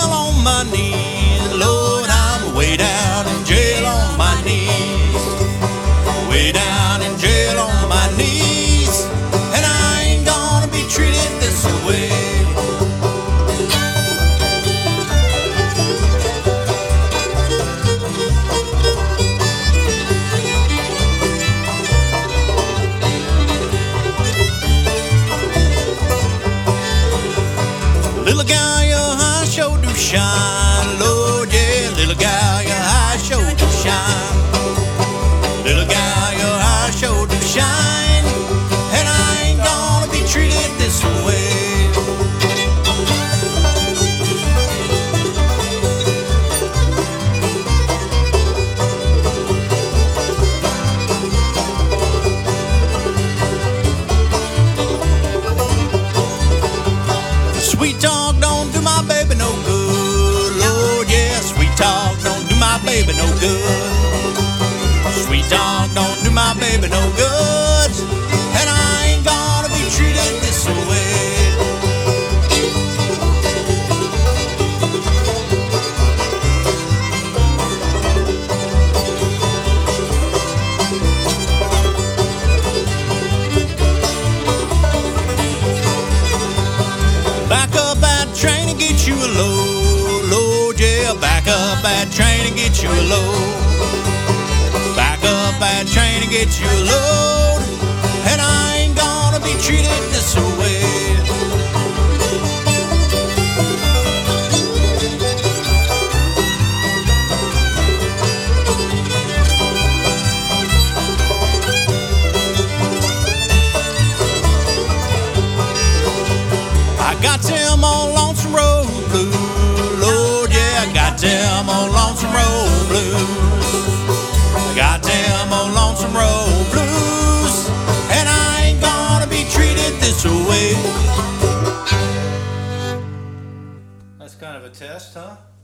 jail on my knees. Lord, I'm way down in jail on my knees. Way down in jail on my knees. And I ain't gonna be treated this way. Little gal, your eyes sure do shine, Lord, yeah. Little gal, your eyes sure do shine. Little gal, your eyes sure do shine. And I ain't gonna be treated this way. Sweet talk don't do my baby no good, Lord, yeah. Sweet talk don't do my baby no good. Sweet talk don't do my baby no good. And I ain't gonna be treated this way. Back up that train and get you a load, Lord, yeah. Back up that train and get you a load. Back up that train and get you a load. And I ain't gonna be treated this way. I got them on Lonesome Road Blues, Lord, yeah. I got them on Lonesome Road Blues. I got them on Lonesome Road Blues. And I ain't gonna be treated this way. That's kind of a test, huh?